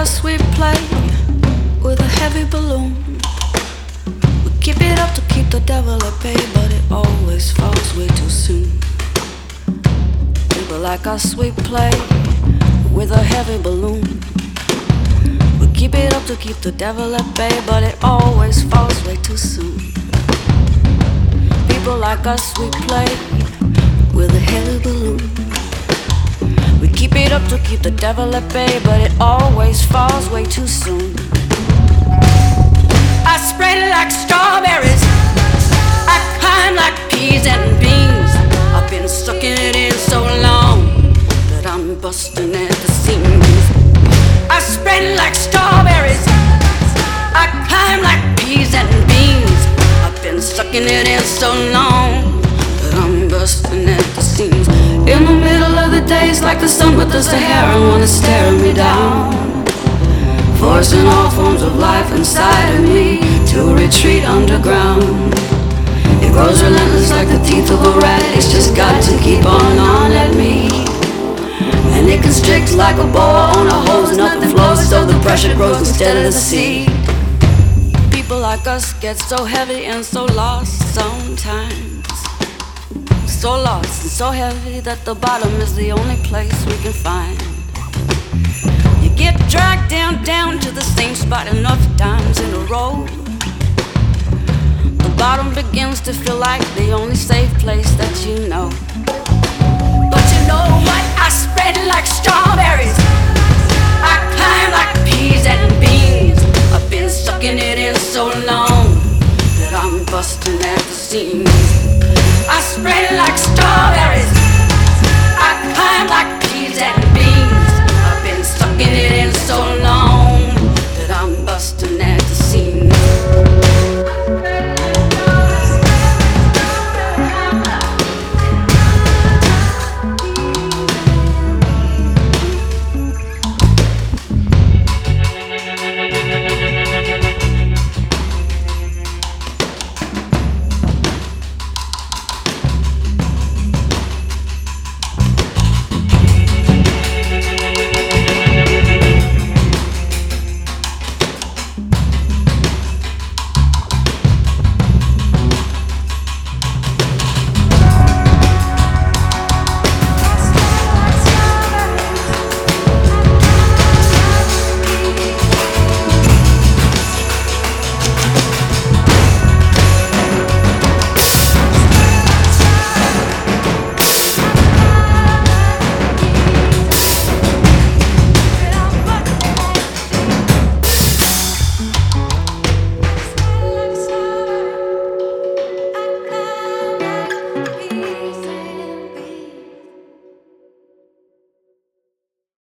us, we play with a heavy balloon. We keep it up to keep the devil at bay, but it always falls way too soon. People like us, we play with a heavy balloon. We keep it up to keep the devil at bay, but it always falls way too soon. People like us, we play with a heavy balloon. We keep it up to keep the devil at bay, but it always falls way too soon. I spread it like strawberries, I climb like peas and beans. I've been sucking it in so long that I'm busting at the seams. I spread it like strawberries, I climb like peas and beans. I've been sucking it in so long that I'm busting at the seams. In the middle of the day, it's like the sun with the Sahara wanna stare me down, forcing all forms of life inside of me to retreat underground. It grows relentless like the teeth of a rat. It's just got to keep on at me. And it constricts like a boa on a hose. Nothing flows, so the pressure grows instead of the sea. People like us get so heavy and so lost sometimes. So lost and so heavy that the bottom is the only place we can find. You get dragged down to the same spot enough times in a row. The bottom begins to feel like the only safe place that you know. But you know what? I spread it like strawberries, I climb like peas and beans. I've been sucking it in so long that I'm busting at the seams.